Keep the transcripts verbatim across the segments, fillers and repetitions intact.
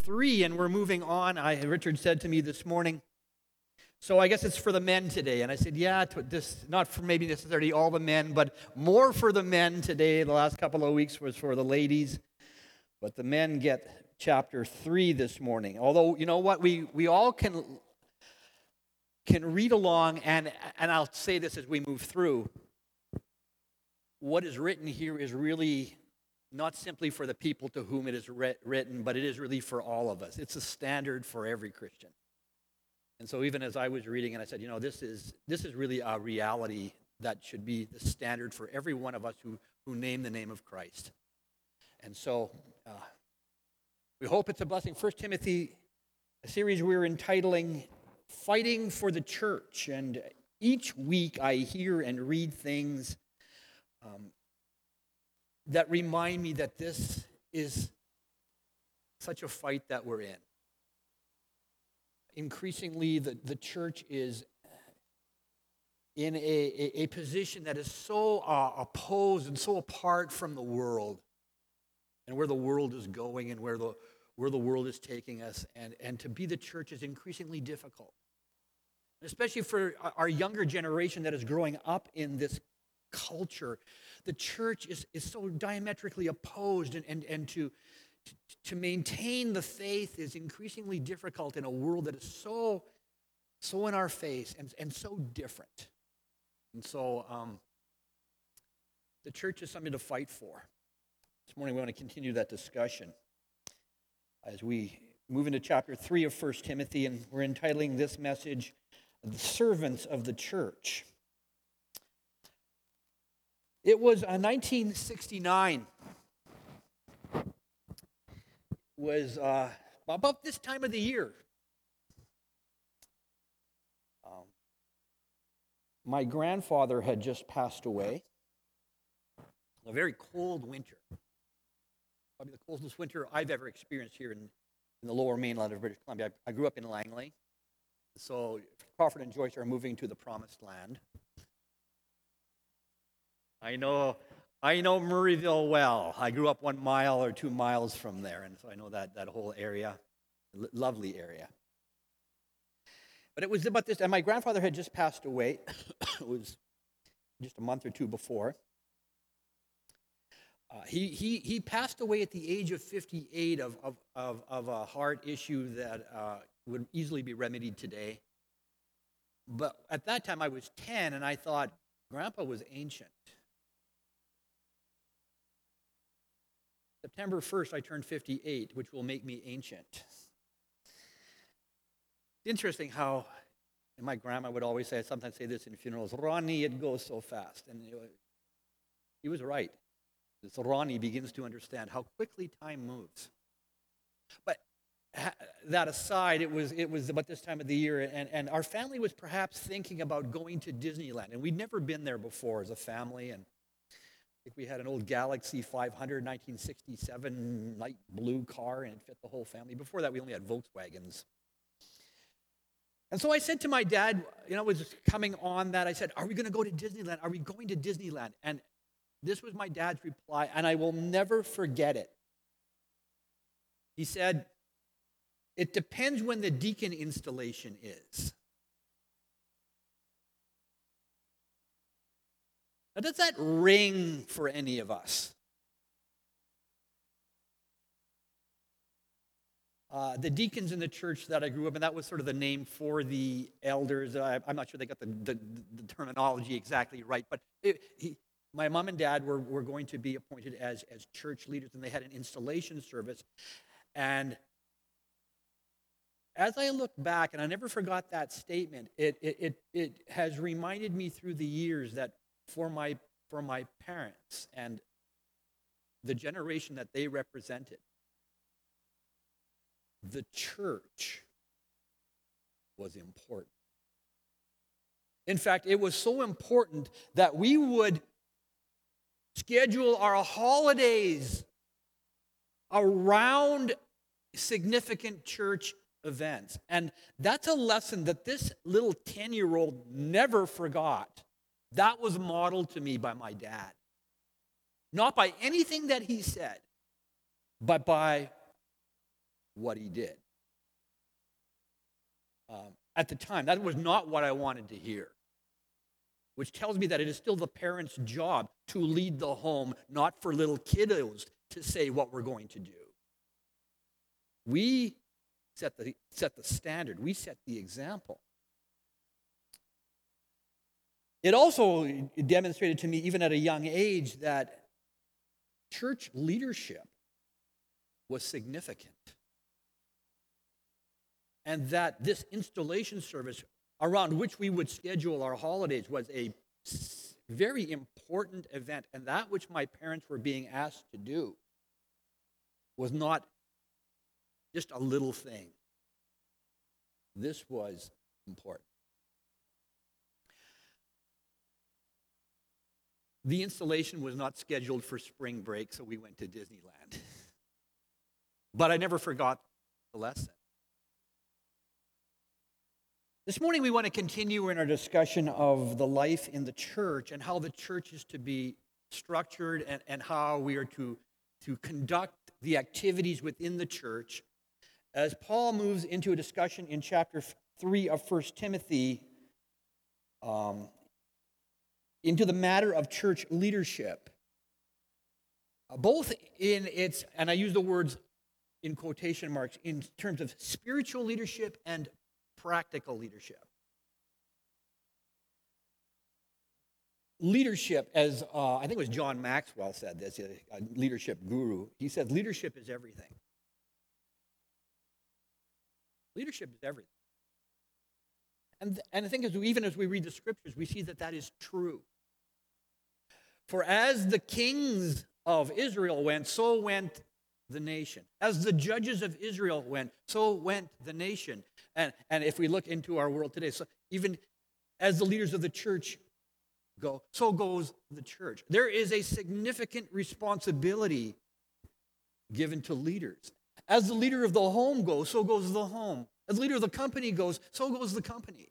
three, and we're moving on. I, Richard said to me this morning, so I guess it's for the men today. And I said, yeah, to this, not for maybe necessarily all the men, but more for the men today. The last couple of weeks was for the ladies. But the men get chapter three this morning. Although, you know what, we, we all can, can read along, and, and I'll say this as we move through. What is written here is really not simply for the people to whom it is writ- written, but it is really for all of us. It's a standard for every Christian. And so even as I was reading, and I said, you know, this is this is really a reality that should be the standard for every one of us who, who name the name of Christ. And so uh, we hope it's a blessing. First Timothy, a series we're entitling Fighting for the Church. And each week I hear and read things um, that remind me that this is such a fight that we're in. Increasingly, the, the church is in a, a, a position that is so uh, opposed and so apart from the world and where the world is going and where the, where the world is taking us. And, and to be the church is increasingly difficult, especially for our younger generation that is growing up in this culture. The church is, is so diametrically opposed, and, and, and to To maintain the faith is increasingly difficult in a world that is so, so in our face and, and so different. And so um, the church is something to fight for. This morning we want to continue that discussion as we move into chapter three of First Timothy, and we're entitling this message, The Servants of the Church. It was uh, nineteen sixty-nine. was uh, about this time of the year. Um, my grandfather had just passed away. A very cold winter. Probably the coldest winter I've ever experienced here in, in the lower mainland of British Columbia. I, I grew up in Langley. So Crawford and Joyce are moving to the Promised Land. I know... I know Murrayville well. I grew up one mile or two miles from there, and so I know that, that whole area, L- lovely area. But it was about this, and my grandfather had just passed away. It was just a month or two before. Uh, he, he, he passed away at the age of fifty-eight of, of, of, of a heart issue that uh, would easily be remedied today. But at that time I was ten, and I thought, Grandpa was ancient. September first, I turned fifty-eight, which will make me ancient. It's interesting how, and my grandma would always say, I sometimes say this in funerals, Ronnie, it goes so fast. And he was right. This Ronnie begins to understand how quickly time moves. But that aside, it was it was about this time of the year, and, and our family was perhaps thinking about going to Disneyland. And we'd never been there before as a family, and I think we had an old Galaxy five hundred, nineteen sixty-seven light blue car, and it fit the whole family. Before that, we only had Volkswagens. And so I said to my dad, you know, it was coming on that, I said, are we going to go to Disneyland? Are we going to Disneyland? And this was my dad's reply, and I will never forget it. He said, it depends when the Deacon installation is. Now, does that ring for any of us? Uh, the deacons in the church that I grew up in, that was sort of the name for the elders. I, I'm not sure they got the, the, the terminology exactly right, but it, he, my mom and dad were, were going to be appointed as, as church leaders, and they had an installation service. And as I look back, and I never forgot that statement, it, it, it, it has reminded me through the years that for my for my parents and the generation that they represented, the church was important. In fact, it was so important that we would schedule our holidays around significant church events. And that's a lesson that this little ten-year-old never forgot. That was modeled to me by my dad. Not by anything that he said, but by what he did. Um, at the time, that was not what I wanted to hear, which tells me that it is still the parent's job to lead the home, not for little kiddos to say what we're going to do. We set the, set the standard. We set the example. It also demonstrated to me, even at a young age, that church leadership was significant. And that this installation service around which we would schedule our holidays was a very important event. And that which my parents were being asked to do was not just a little thing. This was important. The installation was not scheduled for spring break, so we went to Disneyland. But I never forgot the lesson. This morning we want to continue in our discussion of the life in the church and how the church is to be structured and, and how we are to, to conduct the activities within the church. As Paul moves into a discussion in chapter three of First Timothy, um, into the matter of church leadership, uh, both in its, and I use the words in quotation marks, in terms of spiritual leadership and practical leadership. Leadership, as uh, I think it was John Maxwell said this, a, a leadership guru, he said, leadership is everything. Leadership is everything. And, and I think as we, even as we read the scriptures, we see that that is true. For as the kings of Israel went, so went the nation. As the judges of Israel went, so went the nation. And, and if we look into our world today, so even as the leaders of the church go, so goes the church. There is a significant responsibility given to leaders. As the leader of the home goes, so goes the home. As the leader of the company goes, so goes the company.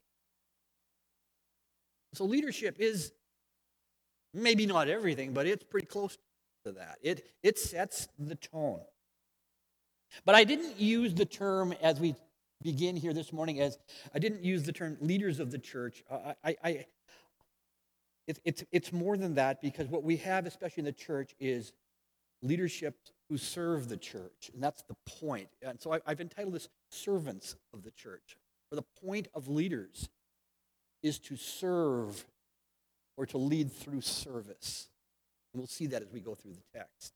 So leadership is maybe not everything, but it's pretty close to that. It, it sets the tone. But I didn't use the term, as we begin here this morning, as I didn't use the term leaders of the church. I, I, I it, it's, it's more than that, because what we have, especially in the church, is leadership who serve the church. And that's the point. And so I, I've entitled this Servants of the Church. For the point of leaders is to serve or to lead through service. And we'll see that as we go through the text.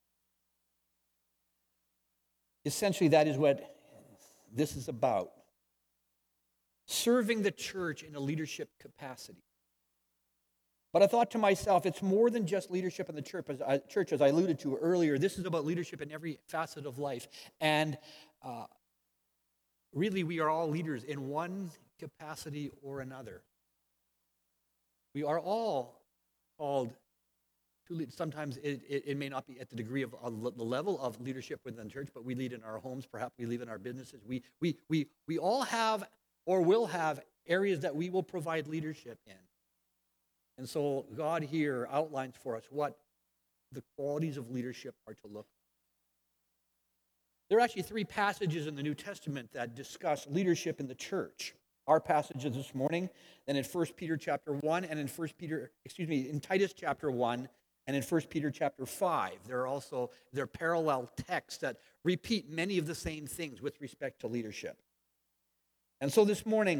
Essentially, that is what this is about. Serving the church in a leadership capacity. But I thought to myself, it's more than just leadership in the church, as I, church, as I alluded to earlier. This is about leadership in every facet of life. And uh, really, we are all leaders in one capacity or another. We are all called to lead. Sometimes it, it, it may not be at the degree of uh, the level of leadership within the church, but we lead in our homes. Perhaps we lead in our businesses. We, we, we, we all have or will have areas that we will provide leadership in. And so God here outlines for us what the qualities of leadership are to look like. There are actually three passages in the New Testament that discuss leadership in the church. Our passages this morning, then in First Peter chapter one, and in First Peter, excuse me, in Titus chapter one, and in First Peter chapter five. There are also there are parallel texts that repeat many of the same things with respect to leadership. And so this morning,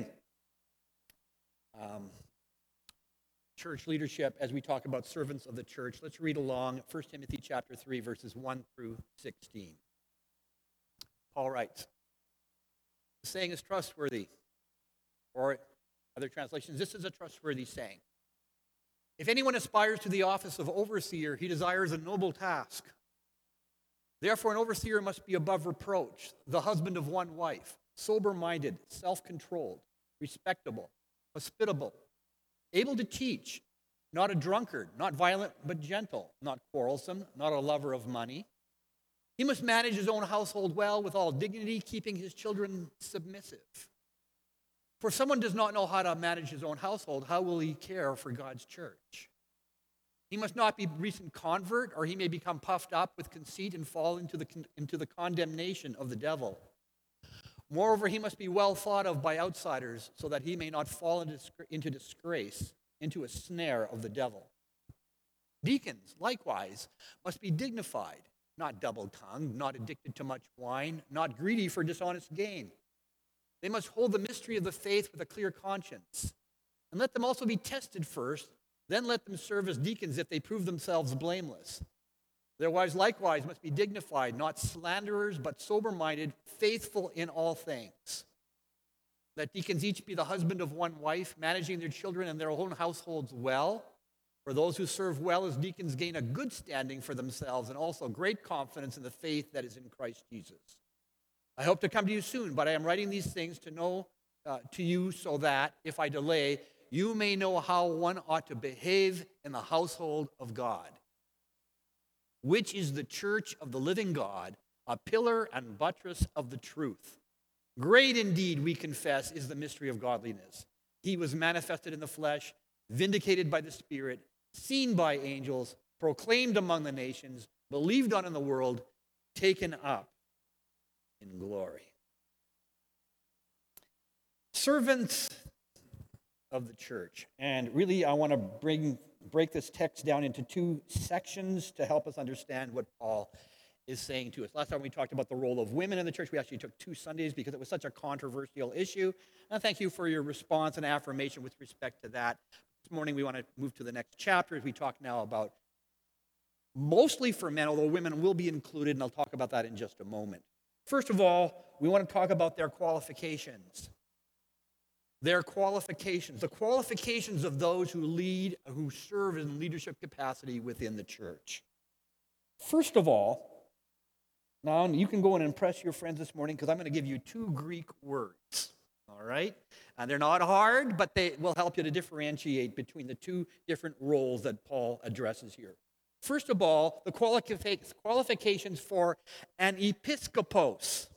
um, church leadership, as we talk about servants of the church, let's read along First Timothy chapter three, verses one through sixteen. Paul writes, the saying is trustworthy. Or other translations, this is a trustworthy saying. If anyone aspires to the office of overseer, he desires a noble task. Therefore, an overseer must be above reproach, the husband of one wife, sober-minded, self-controlled, respectable, hospitable, able to teach, not a drunkard, not violent but gentle, not quarrelsome, not a lover of money. He must manage his own household well with all dignity, keeping his children submissive. For if someone does not know how to manage his own household, how will he care for God's church? He must not be a recent convert, or he may become puffed up with conceit and fall into the, into the condemnation of the devil. Moreover, he must be well thought of by outsiders so that he may not fall into disgrace, into a snare of the devil. Deacons, likewise, must be dignified, not double-tongued, not addicted to much wine, not greedy for dishonest gain. They must hold the mystery of the faith with a clear conscience. And let them also be tested first, then let them serve as deacons if they prove themselves blameless. Their wives likewise must be dignified, not slanderers, but sober-minded, faithful in all things. Let deacons each be the husband of one wife, managing their children and their own households well. For those who serve well as deacons gain a good standing for themselves and also great confidence in the faith that is in Christ Jesus. I hope to come to you soon, but I am writing these things to know uh, to you so that, if I delay, you may know how one ought to behave in the household of God, which is the church of the living God, a pillar and buttress of the truth. Great indeed, we confess, is the mystery of godliness. He was manifested in the flesh, vindicated by the Spirit, seen by angels, proclaimed among the nations, believed on in the world, taken up in glory. Servants of the church. And really, I want to bring break this text down into two sections to help us understand what Paul is saying to us. Last time we talked about the role of women in the church. We actually took two Sundays because it was such a controversial issue. And thank you for your response and affirmation with respect to that. This morning we want to move to the next chapter as we talk now about mostly for men, although women will be included, and I'll talk about that in just a moment. First of all, we want to talk about their qualifications. Their qualifications, the qualifications of those who lead, who serve in leadership capacity within the church. First of all, now you can go and impress your friends this morning because I'm going to give you two Greek words, all right? And they're not hard, but they will help you to differentiate between the two different roles that Paul addresses here. First of all, the qualific- qualifications for an episkopos.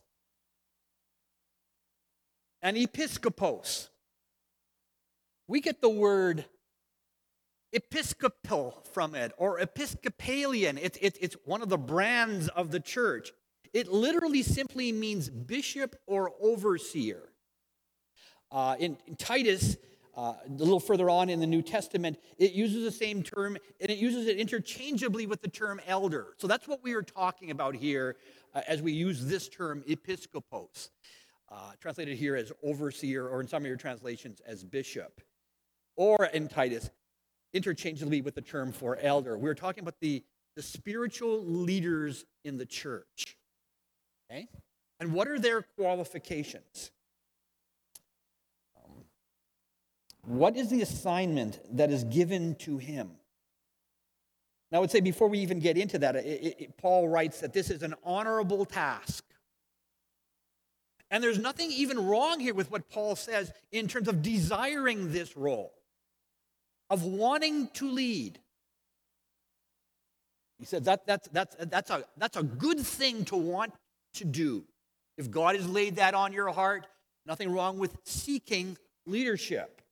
An episkopos. We get the word episcopal from it, or Episcopalian. It's, it's, it's one of the brands of the church. It literally simply means bishop or overseer. Uh, in, in Titus, uh, a little further on in the New Testament, it uses the same term, and it uses it interchangeably with the term elder. So that's what we are talking about here uh, as we use this term, episkopos. Uh, translated here as overseer, or in some of your translations as bishop, or in Titus, interchangeably with the term for elder. We're talking about the, the spiritual leaders in the church. Okay? And what are their qualifications? Um, what is the assignment that is given to him? Now, I would say before we even get into that, it, it, Paul writes that this is an honorable task. And there's nothing even wrong here with what Paul says in terms of desiring this role, of wanting to lead. He said that, that's, that's, that's, a, that's a good thing to want to do. If God has laid that on your heart, nothing wrong with seeking leadership.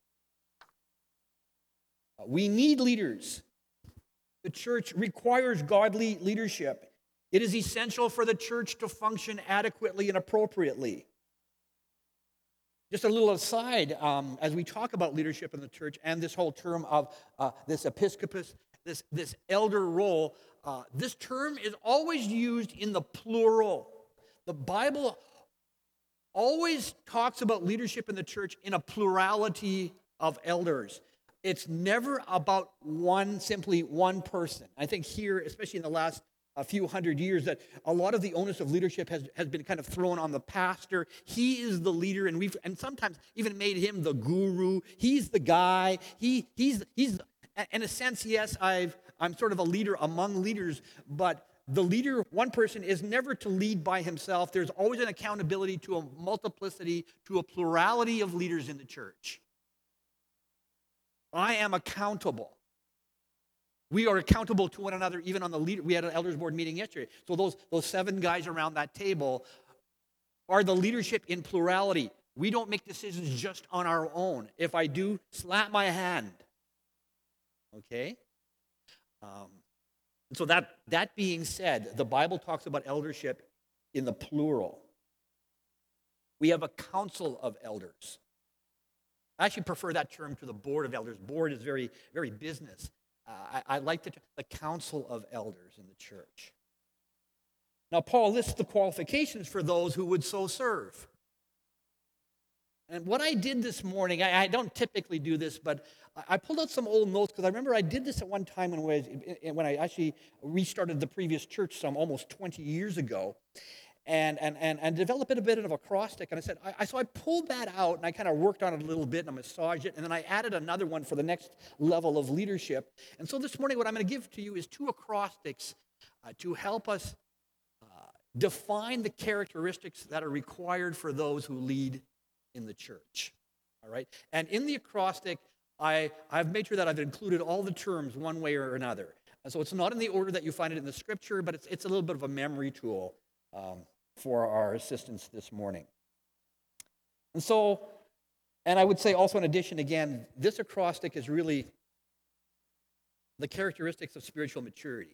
We need leaders. The church requires godly leadership. It is essential for the church to function adequately and appropriately. Just a little aside, um, as we talk about leadership in the church and this whole term of uh, this episcopus, this, this elder role, uh, this term is always used in the plural. The Bible always talks about leadership in the church in a plurality of elders. It's never about one, simply one person. I think here, especially in the last a few hundred years, that a lot of the onus of leadership has, has been kind of thrown on the pastor. He is the leader, and we've and sometimes even made him the guru. He's the guy. He he's he's in a sense, yes, I've I'm sort of a leader among leaders, but the leader, one person, is never to lead by himself. There's always an accountability to a multiplicity, to a plurality of leaders in the church. I am accountable. We are accountable to one another, even on the leader. We had an elders board meeting yesterday. So those, those seven guys around that table are the leadership in plurality. We don't make decisions just on our own. If I do, slap my hand. Okay? Um, and so that, that being said, the Bible talks about eldership in the plural. We have a council of elders. I actually prefer that term to the board of elders. Board is very, very business. Uh, I, I like the, the council of elders in the church. Now, Paul lists the qualifications for those who would so serve. And what I did this morning, I, I don't typically do this, but I, I pulled out some old notes because I remember I did this at one time when, I, when I actually restarted the previous church some almost twenty years ago. And, and, and, and developed a bit of acrostic. And I said, I, I, so I pulled that out and I kind of worked on it a little bit and I massaged it. And then I added another one for the next level of leadership. And so this morning, what I'm going to give to you is two acrostics uh, to help us uh, define the characteristics that are required for those who lead in the church. All right? And in the acrostic, I, I've made sure that I've included all the terms one way or another. And so it's not in the order that you find it in the scripture, but it's, it's a little bit of a memory tool Um, for our assistance this morning. And so, and I would say also in addition, again, this acrostic is really the characteristics of spiritual maturity.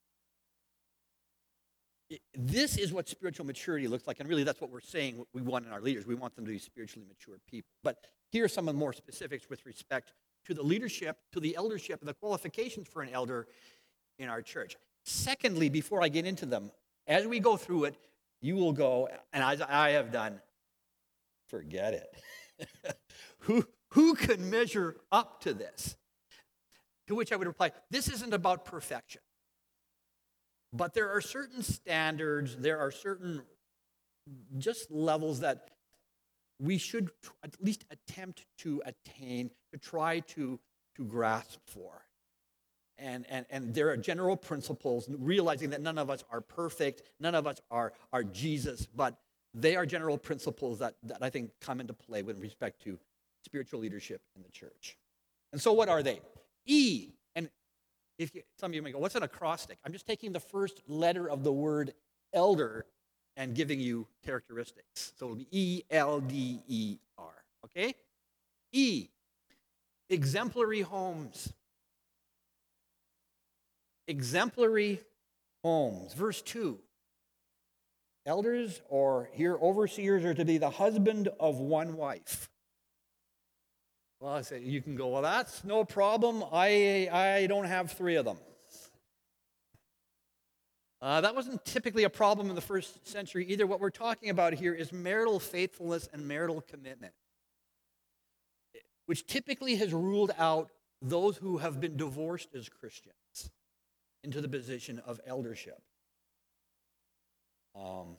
It, this is what spiritual maturity looks like, and really that's what we're saying we want in our leaders. We want them to be spiritually mature people. But here are some of the more specifics with respect to the leadership, to the eldership, and the qualifications for an elder in our church. Secondly, before I get into them, as we go through it, you will go, and as I have done, forget it. who, who can measure up to this? To which I would reply, this isn't about perfection. But there are certain standards, there are certain just levels that we should at least attempt to attain, to try to, to grasp for. And, and, and there are general principles, realizing that none of us are perfect, none of us are, are Jesus, but they are general principles that, that I think come into play with respect to spiritual leadership in the church. And so what are they? E, and if you, some of you may go, what's an acrostic? I'm just taking the first letter of the word elder and giving you characteristics. So it'll be E L D E R, okay? E, exemplary homes. Exemplary homes. Verse two. Elders, or here overseers, are to be the husband of one wife. Well, I say you can go, well, that's no problem. I, I don't have three of them. Uh, that wasn't typically a problem in the first century either. What we're talking about here is marital faithfulness and marital commitment, which typically has ruled out those who have been divorced as Christians into the position of eldership. Um,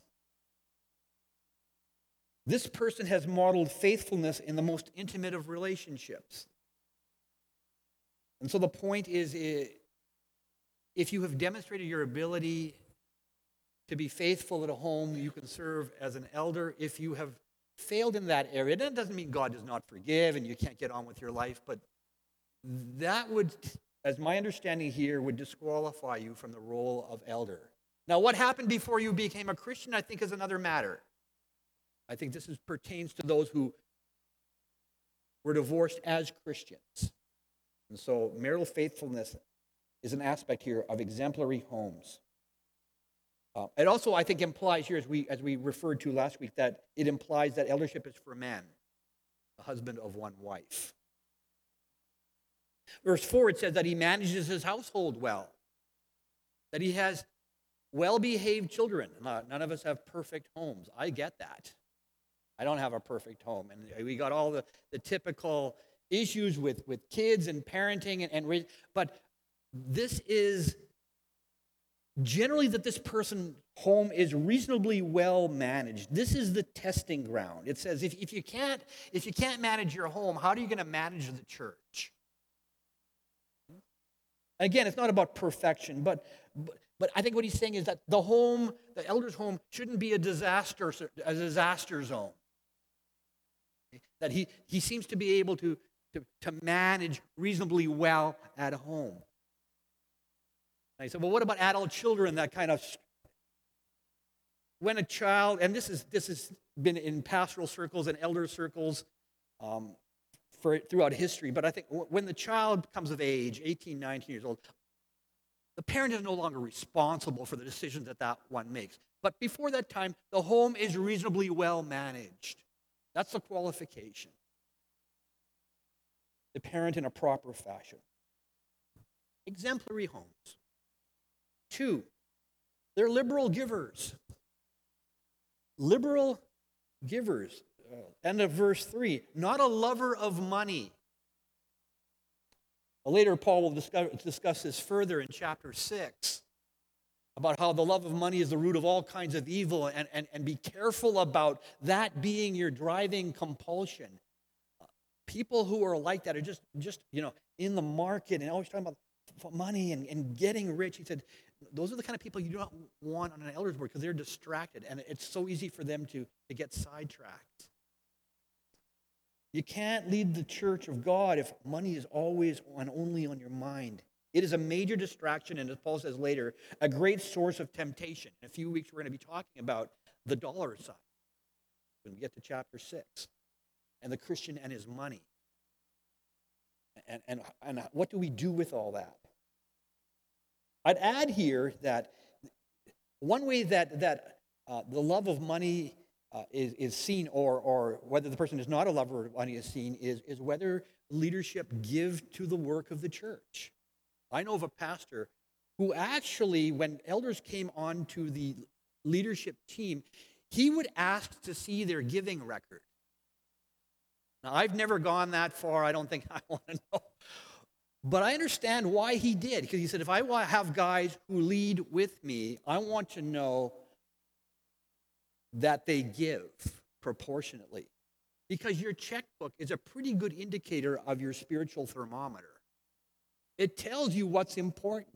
this person has modeled faithfulness in the most intimate of relationships. And so the point is, if you have demonstrated your ability to be faithful at a home, you can serve as an elder. If you have failed in that area, that doesn't mean God does not forgive and you can't get on with your life, but that would, as my understanding here, would disqualify you from the role of elder. Now, what happened before you became a Christian, I think, is another matter. I think this is, pertains to those who were divorced as Christians. And so marital faithfulness is an aspect here of exemplary homes. Uh, it also, I think, implies here, as we, as we referred to last week, that it implies that eldership is for men, the husband of one wife. Verse four, it says that he manages his household well, that he has well-behaved children. None of us have perfect homes. I get that. I don't have a perfect home. And we got all the, the typical issues with, with kids and parenting, and, and but this is generally that this person's home is reasonably well managed. This is the testing ground. It says if, if you can't if you can't manage your home, how are you going to manage the church? Again, it's not about perfection, but, but but I think what he's saying is that the home, the elder's home, shouldn't be a disaster a disaster zone. That he he seems to be able to to, to manage reasonably well at home. And I said, well, what about adult children? That kind of, when a child, and this is this has been in pastoral circles and elder circles um, for throughout history, but I think when the child comes of age, eighteen, nineteen years old, The parent is no longer responsible for the decisions that that one makes. But before that time, the home is reasonably well managed. That's the qualification. The parent in a proper fashion. Exemplary homes. Two, they're liberal givers. Liberal givers. Uh, end of verse three. Not a lover of money. Later, Paul will discuss, discuss this further in chapter six about how the love of money is the root of all kinds of evil, and, and, and be careful about that being your driving compulsion. Uh, people who are like that are just, just you know, in the market and always talking about money and, and getting rich. He said, those are the kind of people you do not want on an elders board because they're distracted, and it's so easy for them to, to get sidetracked. You can't lead the church of God if money is always and only on your mind. It is a major distraction, and as Paul says later, a great source of temptation. In a few weeks, we're going to be talking about the dollar side when we get to chapter six, and the Christian and his money. And, and, and what do we do with all that? I'd add here that one way that, that uh, the love of money Uh, is, is seen, or, or whether the person is not a lover of money is seen, is, is whether leadership give to the work of the church. I know of a pastor who actually, when elders came onto the leadership team, he would ask to see their giving record. Now, I've never gone that far. I don't think I want to know. But I understand why he did, because he said, if I want to have guys who lead with me, I want to know that they give proportionately. Because your checkbook is a pretty good indicator of your spiritual thermometer. It tells you what's important.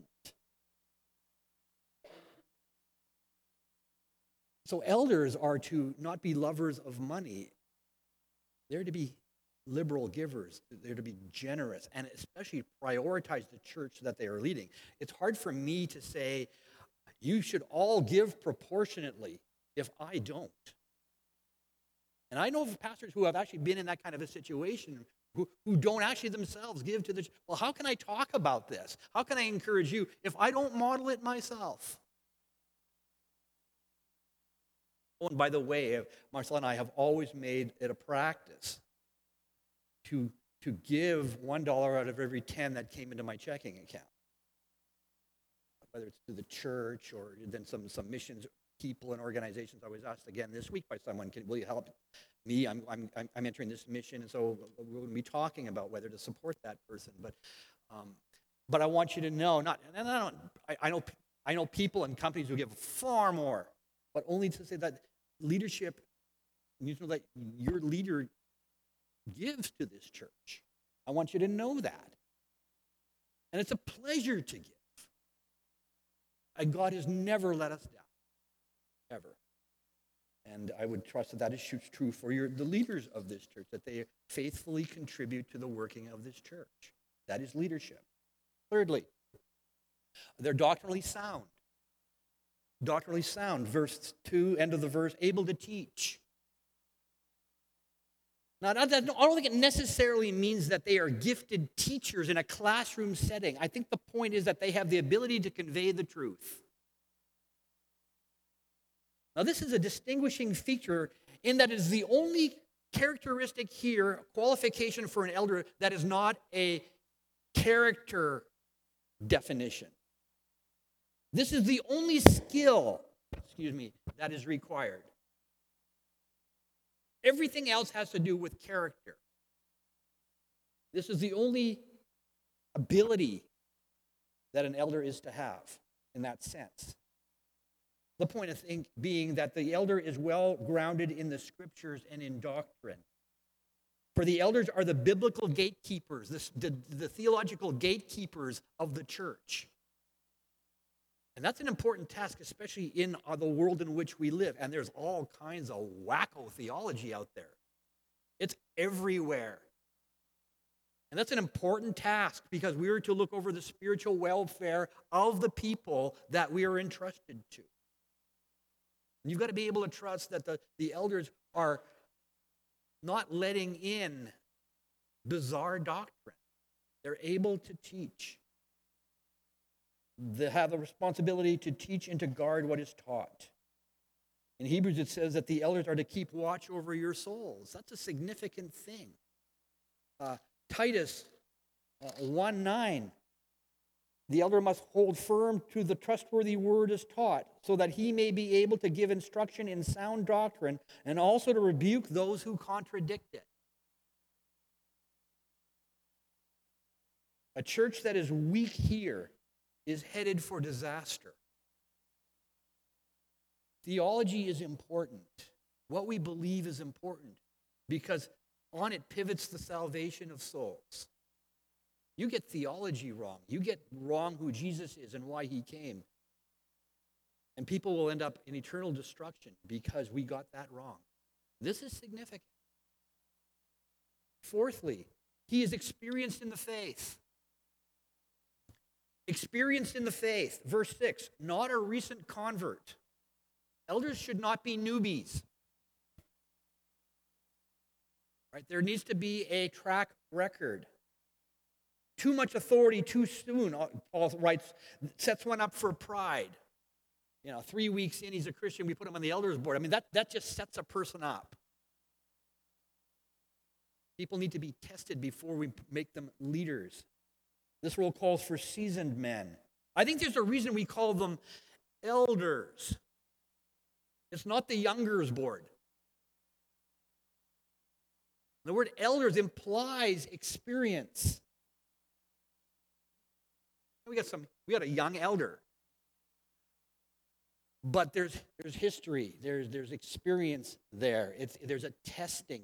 So elders are to not be lovers of money. They're to be liberal givers. They're to be generous, and especially prioritize the church that they are leading. It's hard for me to say, you should all give proportionately, if I don't. And I know of pastors who have actually been in that kind of a situation, who, who don't actually themselves give to the church. Well, how can I talk about this? How can I encourage you if I don't model it myself? Oh, and by the way, Marcella and I have always made it a practice to, to give one dollar out of every ten that came into my checking account. Whether it's to the church or then some, some missions people and organizations. I was asked again this week by someone, Can, will you help me? I'm, I'm, I'm entering this mission, and so we're going to be talking about whether to support that person. But um, but I want you to know, not, and I, don't, I, I, know, I know people and companies who give far more, but only to say that leadership, you know that your leader gives to this church. I want you to know that. And it's a pleasure to give. And God has never let us down. Ever. And I would trust that that is true for your, the leaders of this church, that they faithfully contribute to the working of this church. That is leadership. Thirdly, they're doctrinally sound. Doctrinally sound. Verse two, end of the verse, able to teach. Now, I don't think it necessarily means that they are gifted teachers in a classroom setting. I think the point is that they have the ability to convey the truth. Now, this is a distinguishing feature in that it is the only characteristic here, qualification for an elder, that is not a character definition. This is the only skill, excuse me, that is required. Everything else has to do with character. This is the only ability that an elder is to have in that sense. The point of thing being that the elder is well grounded in the scriptures and in doctrine. For the elders are the biblical gatekeepers, the, the, the theological gatekeepers of the church. And that's an important task, especially in uh, the world in which we live. And there's all kinds of wacko theology out there. It's everywhere. And that's an important task because we are to look over the spiritual welfare of the people that we are entrusted to. And you've got to be able to trust that the, the elders are not letting in bizarre doctrine. They're able to teach. They have the responsibility to teach and to guard what is taught. In Hebrews, it says that the elders are to keep watch over your souls. That's a significant thing. Uh, Titus uh, one nine, the elder must hold firm to the trustworthy word as taught, so that he may be able to give instruction in sound doctrine and also to rebuke those who contradict it. A church that is weak here is headed for disaster. Theology is important. What we believe is important because on it pivots the salvation of souls. You get theology wrong. You get wrong who Jesus is and why he came. And people will end up in eternal destruction because we got that wrong. This is significant. Fourthly, he is experienced in the faith. Experienced in the faith. Verse six, not a recent convert. Elders should not be newbies. Right? There needs to be a track record. Too much authority too soon, Paul writes, sets one up for pride. You know, three weeks in, he's a Christian, we put him on the elders board. I mean, that, that just sets a person up. People need to be tested before we make them leaders. This role calls for seasoned men. I think there's a reason we call them elders. It's not the youngers board. The word elders implies experience. We got some. We got a young elder, but there's there's history. There's there's experience there. It's there's a testing.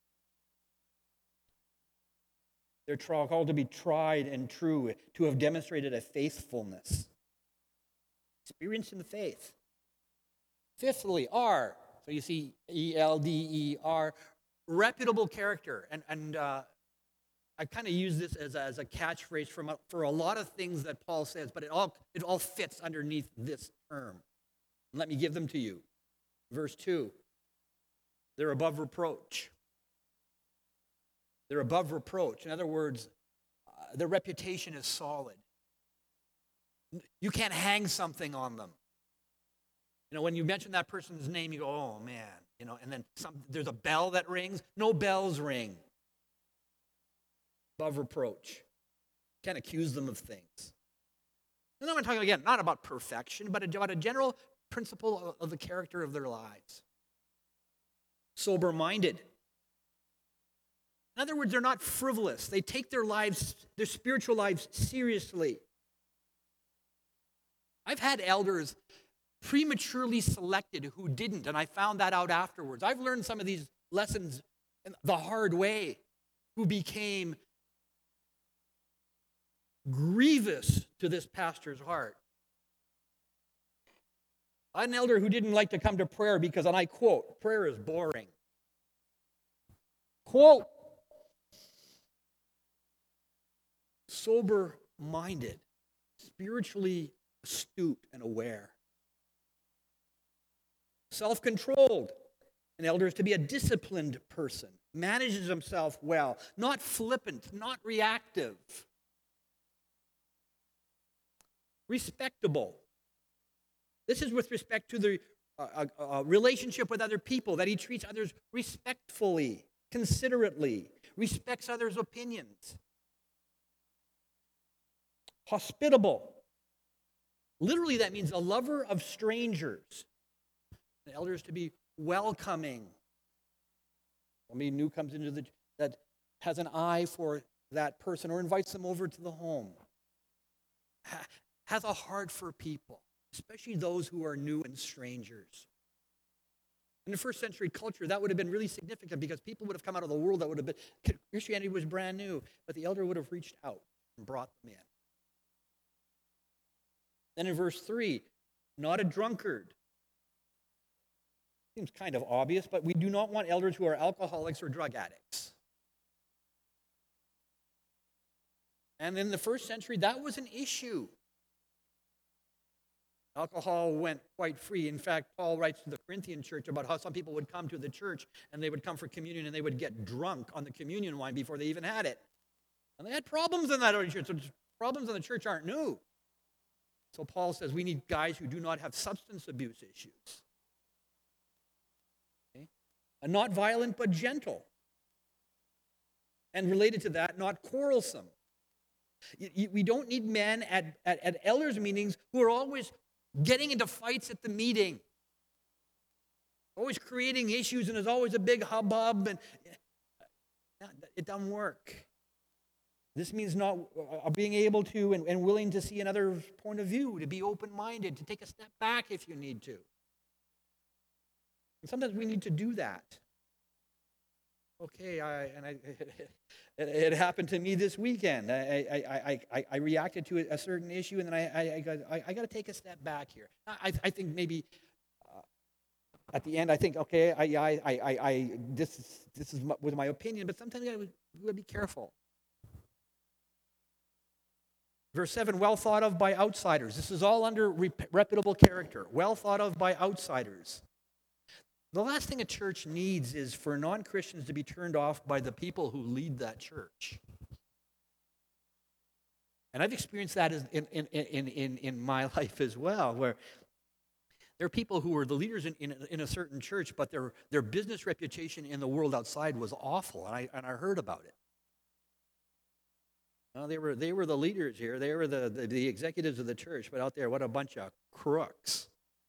They're called to be tried and true, to have demonstrated a faithfulness. Experience in the faith. Fifthly, R. So you see E L D E R, reputable character. And, and uh, I kind of use this as a, as a catchphrase for, for a lot of things that Paul says, but it all, it all fits underneath this term. Let me give them to you. Verse two, they're above reproach. They're above reproach. In other words, uh, their reputation is solid. You can't hang something on them. You know, when you mention that person's name, you go, oh, man. You know, and then some, there's a bell that rings. No bells ring. Above reproach. Can't accuse them of things. And then I'm talking, again, not about perfection, but about a general principle of the character of their lives. Sober-minded. In other words, they're not frivolous. They take their lives, their spiritual lives, seriously. I've had elders prematurely selected who didn't, and I found that out afterwards. I've learned some of these lessons the hard way, who became grievous to this pastor's heart. I had an elder who didn't like to come to prayer because, and I quote, prayer is boring. Quote, sober-minded, spiritually astute and aware. Self-controlled. An elder is to be a disciplined person, manages himself well, not flippant, not reactive. Respectable. This is with respect to the uh, uh, relationship with other people, that he treats others respectfully, considerately, respects others' opinions. Hospitable. Literally, that means a lover of strangers. The elder is to be welcoming. Somebody new comes into the that has an eye for that person or invites them over to the home. Ha, has a heart for people, especially those who are new and strangers. In the first century culture, that would have been really significant because people would have come out of the world that would have been, Christianity was brand new, but the elder would have reached out and brought them in. Then in verse three, not a drunkard. Seems kind of obvious, but we do not want elders who are alcoholics or drug addicts. And in the first century, that was an issue. Alcohol went quite free. In fact, Paul writes to the Corinthian church about how some people would come to the church and they would come for communion and they would get drunk on the communion wine before they even had it. And they had problems in that early church. So problems in the church aren't new. So Paul says we need guys who do not have substance abuse issues. Okay? And not violent but gentle. And related to that, not quarrelsome. You, you, we don't need men at, at, at elders' meetings who are always getting into fights at the meeting. Always creating issues, and there's always a big hubbub, and it doesn't work. This means not uh, being able to and, and willing to see another point of view, to be open-minded, to take a step back if you need to. And sometimes we need to do that. Okay, I, and I, it, it happened to me this weekend. I, I, I, I reacted to a certain issue, and then I, I, I got, I, I got to take a step back here. I, I think maybe uh, at the end, I think, okay, I, I, I, I this is this is my, was my opinion, but sometimes I would be careful. Verse seven, well thought of by outsiders. This is all under rep- reputable character. Well thought of by outsiders. The last thing a church needs is for non-Christians to be turned off by the people who lead that church. And I've experienced that in, in, in, in, in my life as well, where there are people who are the leaders in, in, in a certain church, but their, their business reputation in the world outside was awful, and I, and I heard about it. Well, they were, they were the leaders here. They were the, the, the executives of the church, but out there, what a bunch of crooks.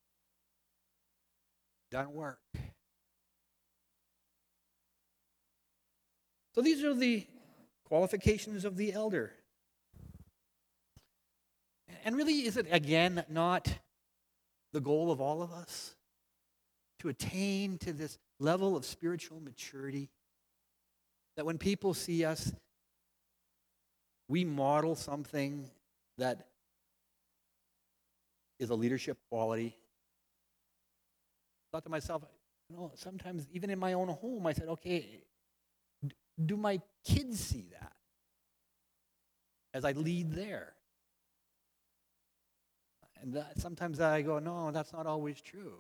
Doesn't work. So these are the qualifications of the elder. And really, is it, again, not the goal of all of us to attain to this level of spiritual maturity? That when people see us, we model something that is a leadership quality. I thought to myself, you know, sometimes even in my own home, I said, okay, do my kids see that as I lead there? And that, sometimes I go, no, that's not always true.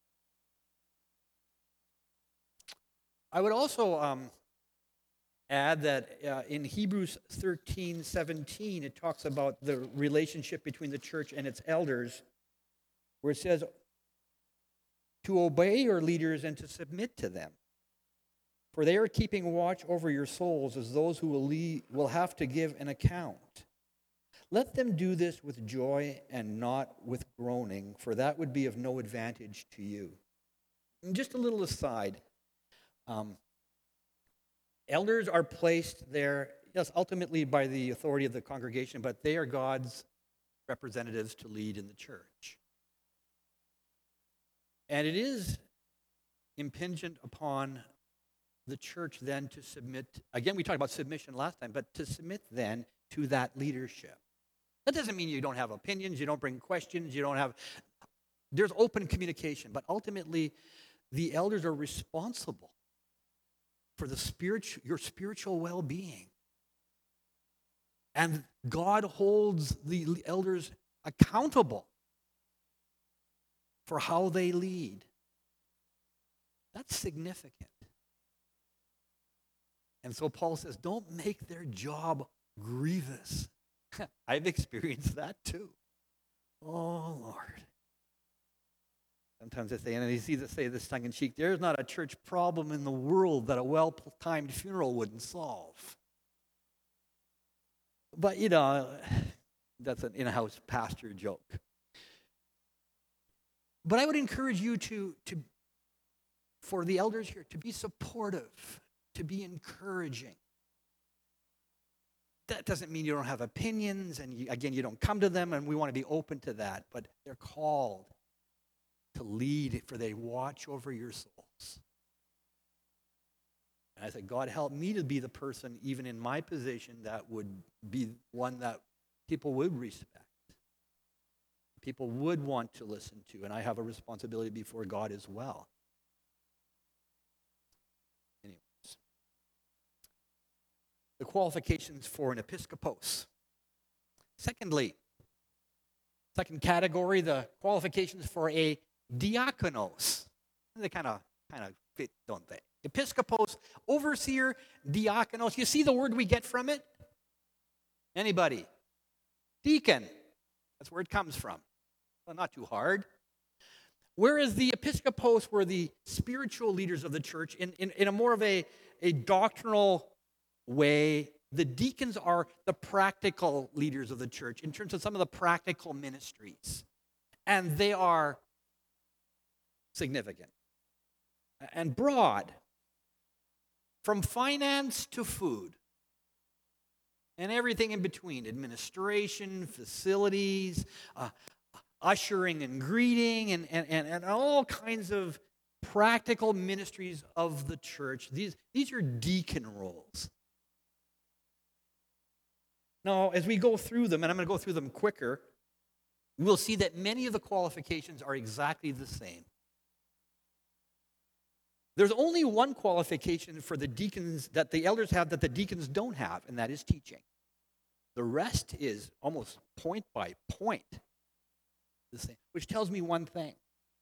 I would also um, add that uh, in Hebrews thirteen seventeen, it talks about the relationship between the church and its elders, where it says, to obey your leaders and to submit to them. For they are keeping watch over your souls as those who will, lead, will have to give an account. Let them do this with joy and not with groaning, for that would be of no advantage to you. And just a little aside, um, elders are placed there, yes, ultimately by the authority of the congregation, but they are God's representatives to lead in the church. And it is impingent upon the church then to submit, again, we talked about submission last time, but to submit then to that leadership. That doesn't mean you don't have opinions, you don't bring questions, you don't have, there's open communication, but ultimately the elders are responsible for the spiritual, your spiritual well-being. And God holds the elders accountable for how they lead. That's significant. And so Paul says, don't make their job grievous. I've experienced that too. Oh, Lord. Sometimes I say, and you see this say this tongue-in-cheek, there's not a church problem in the world that a well-timed funeral wouldn't solve. But, you know, that's an in-house pastor joke. But I would encourage you to, to, for the elders here, to be supportive, to be encouraging. That doesn't mean you don't have opinions, and you, again, you don't come to them, and we want to be open to that, but they're called to lead, for they watch over your souls. And I said, God, help me to be the person, even in my position, that would be one that people would respect. People would want to listen to, and I have a responsibility before God as well. Anyways, the qualifications for an episkopos. Secondly, second category, the qualifications for a diakonos. They kind of kind of fit, don't they? Episkopos, overseer, diakonos. You see the word we get from it? Anybody? Deacon. That's where it comes from. Well, not too hard. Whereas the episcopos were the spiritual leaders of the church in, in, in a more of a, a doctrinal way, the deacons are the practical leaders of the church in terms of some of the practical ministries. And they are significant and broad, from finance to food and everything in between, administration, facilities, uh, ushering and greeting, and, and, and, and all kinds of practical ministries of the church. These, these are deacon roles. Now, as we go through them, and I'm going to go through them quicker, we'll see that many of the qualifications are exactly the same. There's only one qualification for the deacons that the elders have that the deacons don't have, and that is teaching. The rest is almost point by point the same, which tells me one thing.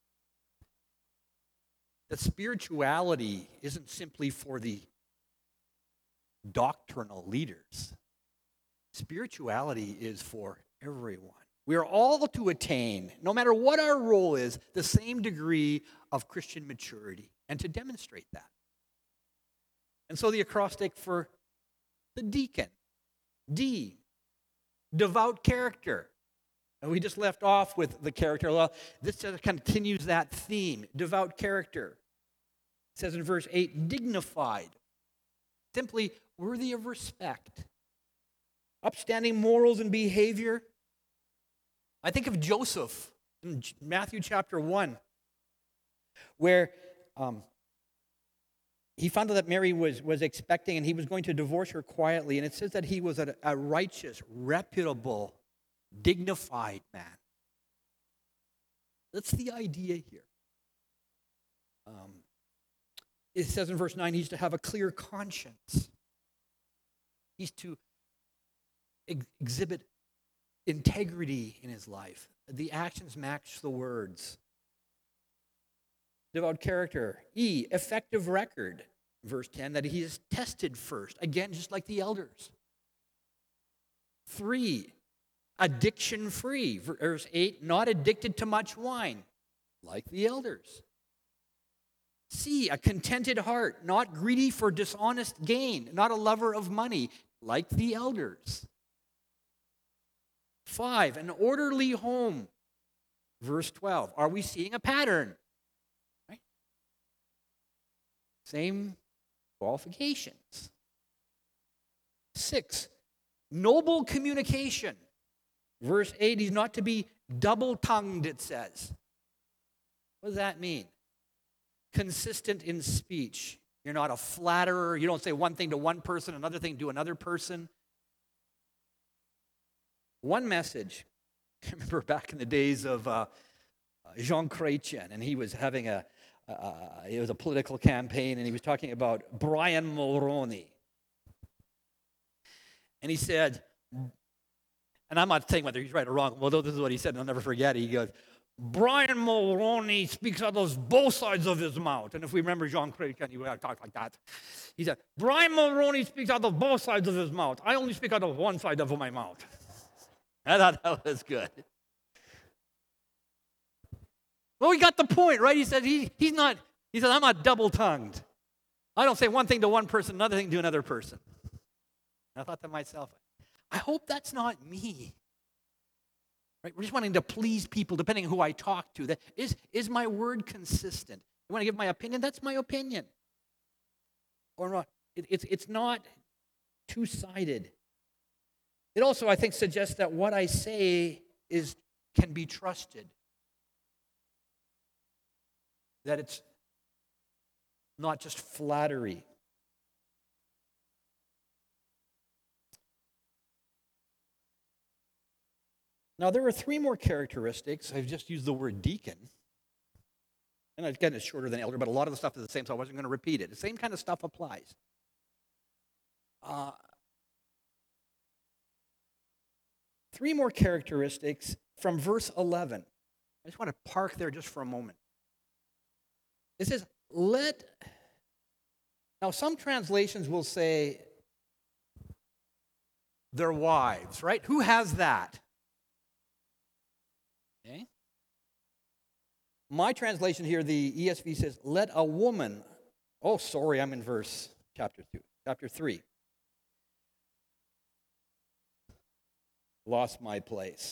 That spirituality isn't simply for the doctrinal leaders. Spirituality is for everyone. We are all to attain, no matter what our role is, the same degree of Christian maturity, and to demonstrate that. And so the acrostic for the deacon, D, devout character. And we just left off with the character. Well, this just continues that theme, devout character. It says in verse eight, dignified, simply worthy of respect. Upstanding morals and behavior. I think of Joseph in Matthew chapter one, where um, he found out that Mary was, was expecting and he was going to divorce her quietly. And it says that he was a, a righteous, reputable, dignified man. That's the idea here. Um, it says in verse nine, he's to have a clear conscience. He's to ex- exhibit integrity in his life. The actions match the words. Devout character. E, effective record. Verse ten, that he is tested first. Again, just like the elders. Three, addiction-free. Verse eight, not addicted to much wine, like the elders. C, a contented heart, not greedy for dishonest gain, not a lover of money, like the elders. Five, an orderly home. Verse twelve, are we seeing a pattern? Right? Same qualifications. Six, noble communication. Verse eight, he's not to be double-tongued, it says. What does that mean? Consistent in speech. You're not a flatterer. You don't say one thing to one person, another thing to another person. One message. I remember back in the days of uh, Jean Chrétien, and he was having a, uh, it was a political campaign, and he was talking about Brian Mulroney. And he said, and I'm not saying whether he's right or wrong, although this is what he said, and I'll never forget it. He goes, Brian Mulroney speaks out of both sides of his mouth. And if we remember Jean Chrétien, he would talk like that. He said, Brian Mulroney speaks out of both sides of his mouth. I only speak out of one side of my mouth. I thought that was good. Well, we got the point, right? He said he, he's not, he said, I'm not double-tongued. I don't say one thing to one person, another thing to another person. And I thought to myself, I hope that's not me. Right? We're just wanting to please people depending on who I talk to. That is, is my word consistent? You want to give my opinion? That's my opinion. Or not. It, it's, it's not two-sided. It also, I think, suggests that what I say is can be trusted. That it's not just flattery. Now, there are three more characteristics. I've just used the word deacon. And again, it's shorter than elder, but a lot of the stuff is the same, so I wasn't going to repeat it. The same kind of stuff applies. Uh, three more characteristics from verse eleven. I just want to park there just for a moment. It says, let... Now, some translations will say their wives, right? Who has that? Okay? My translation here, the E S V says, let a woman, oh, sorry, I'm in verse chapter two, chapter three. Lost my place.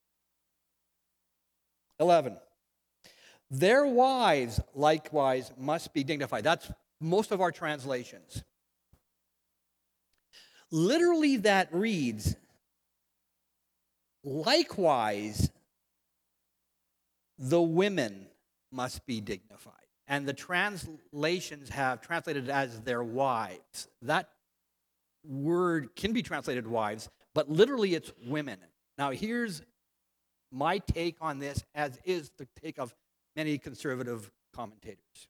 eleven. Their wives likewise must be dignified. That's most of our translations. Literally, that reads, likewise, the women must be dignified. And the translations have translated it as their wives. That word can be translated wives, but literally it's women. Now, here's my take on this, as is the take of many conservative commentators.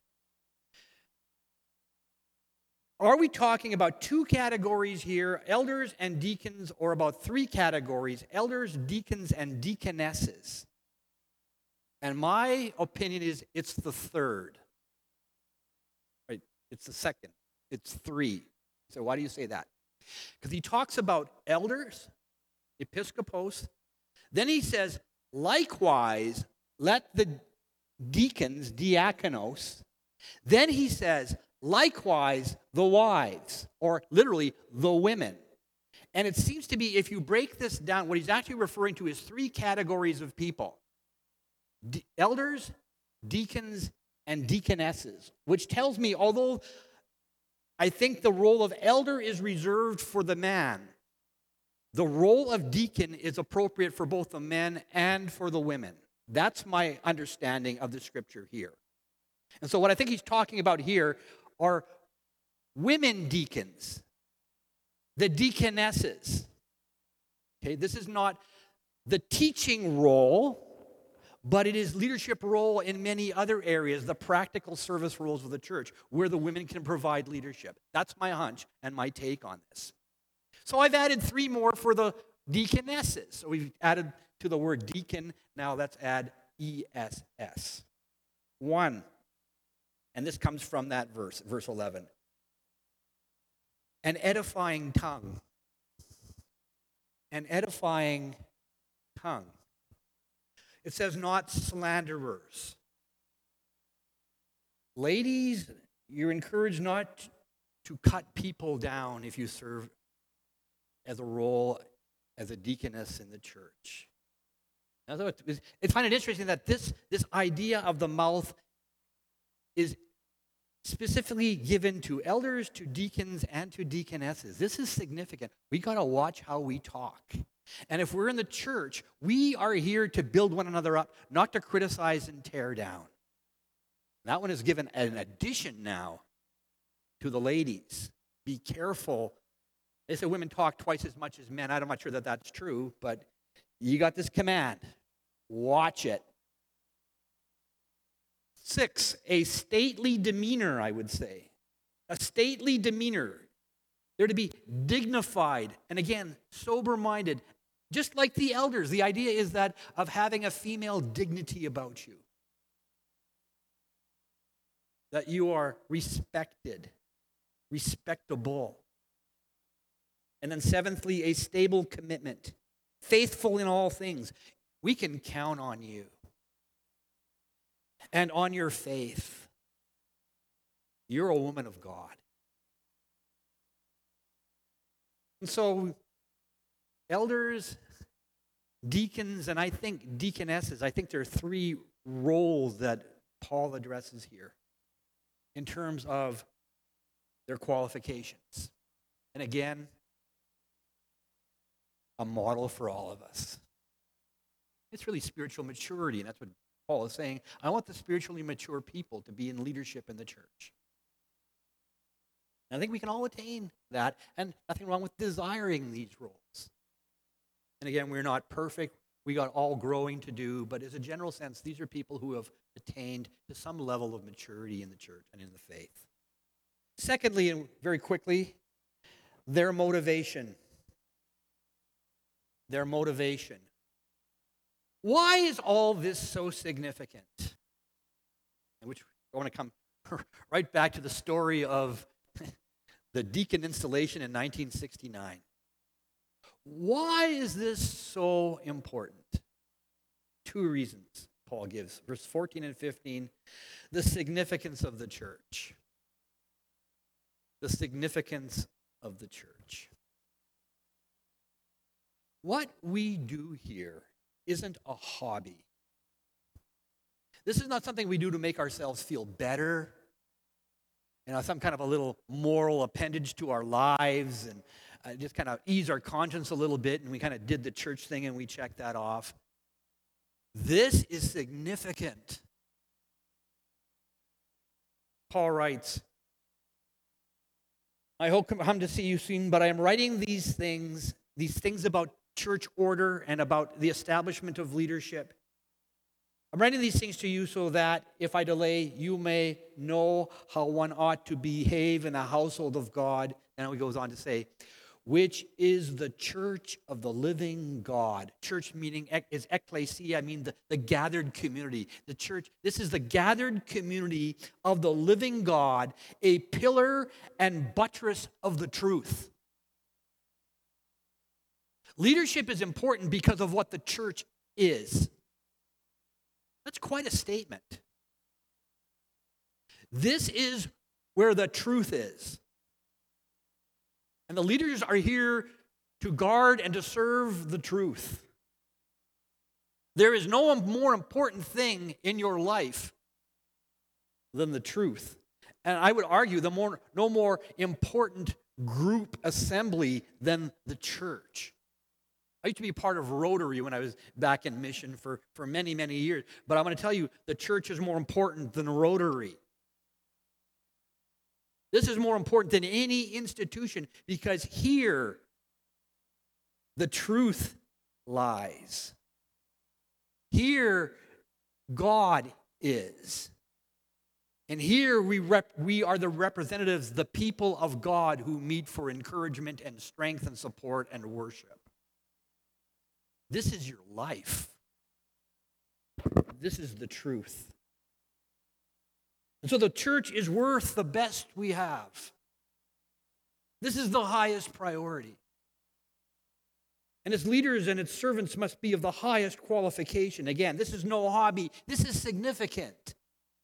Are we talking about two categories here, elders and deacons, or about three categories, elders, deacons, and deaconesses? And my opinion is it's the third. Right? It's the second. It's three. So why do you say that? Because he talks about elders, episkopos. Then he says, likewise, let the deacons, diakonos. Then he says, likewise, the wives, or literally, the women. And it seems to be, if you break this down, what he's actually referring to is three categories of people. De- elders, deacons, and deaconesses, which tells me, although I think the role of elder is reserved for the man, the role of deacon is appropriate for both the men and for the women. That's my understanding of the scripture here. And so what I think he's talking about here are women deacons, the deaconesses. Okay, this is not the teaching role, but it is leadership role in many other areas, the practical service roles of the church, where the women can provide leadership. That's my hunch and my take on this. So I've added three more for the deaconesses. So we've added to the word deacon. Now let's add E S S. One, and this comes from that verse, verse eleven. An edifying tongue. An edifying tongue. It says not slanderers. Ladies, you're encouraged not to cut people down if you serve as a role as a deaconess in the church. Now, so it's, it's kind of interesting that this, this idea of the mouth is specifically given to elders, to deacons, and to deaconesses. This is significant. We got to watch how we talk. And if we're in the church, we are here to build one another up, not to criticize and tear down. That one is given an addition now to the ladies. Be careful. They say women talk twice as much as men. I'm not sure that that's true, but you got this command. Watch it. Six, a stately demeanor, I would say. A stately demeanor. They're to be dignified and, again, sober-minded. Just like the elders, the idea is that of having a female dignity about you. That you are respected, respectable. And then seventhly, a stable commitment, faithful in all things. We can count on you and on your faith. You're a woman of God. And so, elders, deacons, and I think deaconesses, I think there are three roles that Paul addresses here in terms of their qualifications. And again, a model for all of us. It's really spiritual maturity, and that's what Paul is saying. I want the spiritually mature people to be in leadership in the church. And I think we can all attain that, and nothing wrong with desiring these roles. And again, we're not perfect. We got all growing to do, but as a general sense, these are people who have attained to some level of maturity in the church and in the faith. Secondly, and very quickly, their motivation. Their motivation. Why is all this so significant? And which I want to come right back to the story of the deacon installation in nineteen sixty-nine. Why is this so important? Two reasons Paul gives. Verse fourteen and fifteen, the significance of the church. The significance of the church. What we do here isn't a hobby. This is not something we do to make ourselves feel better, you know, some kind of a little moral appendage to our lives, and uh, just kind of ease our conscience a little bit, and we kind of did the church thing and we checked that off. This is significant. Paul writes, I hope to come to see you soon, but I am writing these things, these things about church order and about the establishment of leadership. I'm writing these things to you so that if I delay, you may know how one ought to behave in the household of God. And he goes on to say, which is the church of the living God. Church meaning is ecclesia, I mean the, the gathered community. The church, this is the gathered community of the living God, a pillar and buttress of the truth. Leadership is important because of what the church is. That's quite a statement. This is where the truth is. And the leaders are here to guard and to serve the truth. There is no more important thing in your life than the truth. And I would argue the more, no more important group assembly than the church. I used to be part of Rotary when I was back in mission for, for many, many years. But I'm going to tell you, the church is more important than Rotary. This is more important than any institution because here the truth lies. Here God is. And here we rep, we are the representatives, the people of God who meet for encouragement and strength and support and worship. This is your life. This is the truth. And so the church is worth the best we have. This is the highest priority. And its leaders and its servants must be of the highest qualification. Again, this is no hobby. This is significant.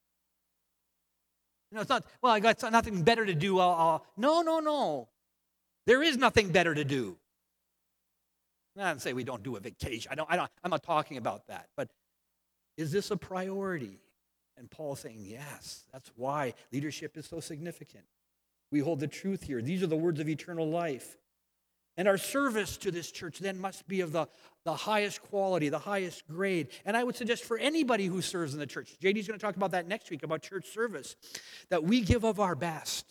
You know, it's not, well, I got nothing better to do. I'll, I'll. No, no, no. There is nothing better to do. I don't say we don't do a vacation. I don't, I don't, I'm not talking about that. But is this a priority? And Paul's saying, yes, that's why leadership is so significant. We hold the truth here. These are the words of eternal life. And our service to this church then must be of the, the highest quality, the highest grade. And I would suggest for anybody who serves in the church, J D's going to talk about that next week, about church service, that we give of our best.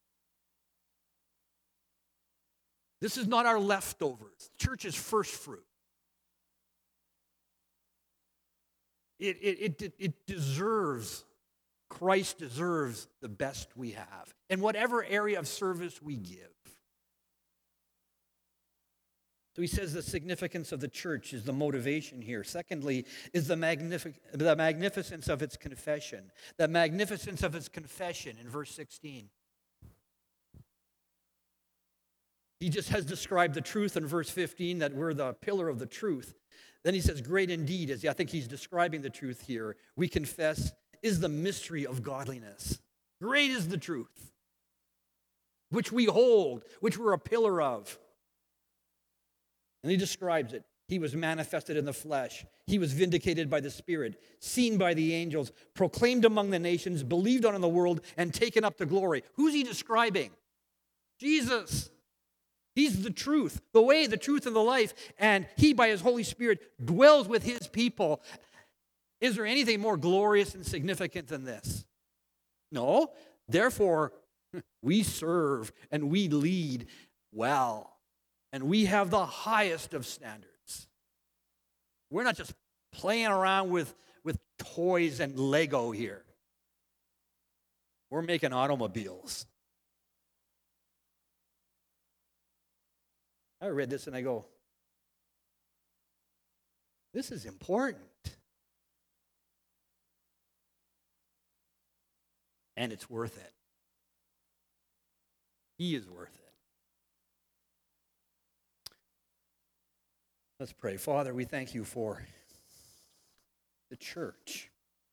This is not our leftovers. Church is first fruit. It, it, it, it deserves, Christ deserves the best we have in whatever area of service we give. So he says the significance of the church is the motivation here. Secondly, is the, magnific- the magnificence of its confession. The magnificence of its confession in verse sixteen. He just has described the truth in verse fifteen, that we're the pillar of the truth. Then he says, great indeed, as I think he's describing the truth here, we confess is the mystery of godliness. Great is the truth, which we hold, which we're a pillar of. And he describes it. He was manifested in the flesh. He was vindicated by the Spirit, seen by the angels, proclaimed among the nations, believed on in the world, and taken up to glory. Who's he describing? Jesus. He's the truth, the way, the truth, and the life. And he, by his Holy Spirit, dwells with his people. Is there anything more glorious and significant than this? No. Therefore, we serve and we lead well. And we have the highest of standards. We're not just playing around with, with toys and Lego here. We're making automobiles. I read this and I go, this is important. And it's worth it. He is worth it. Let's pray. Father, we thank you for the church,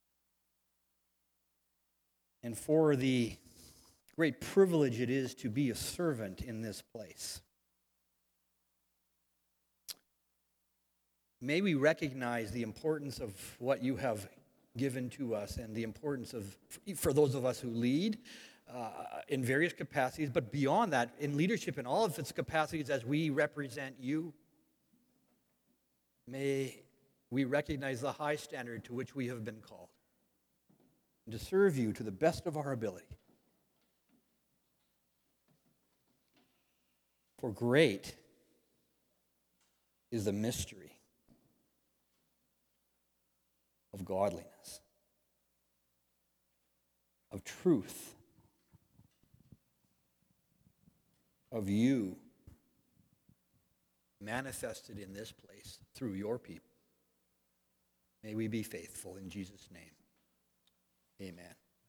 and for the great privilege it is to be a servant in this place. May we recognize the importance of what you have given to us and the importance of, for those of us who lead uh, in various capacities, but beyond that, in leadership in all of its capacities as we represent you. May we recognize the high standard to which we have been called, and to serve you to the best of our ability. For great is the mystery of godliness, of truth, of you manifested in this place through your people. May we be faithful in Jesus' name. Amen.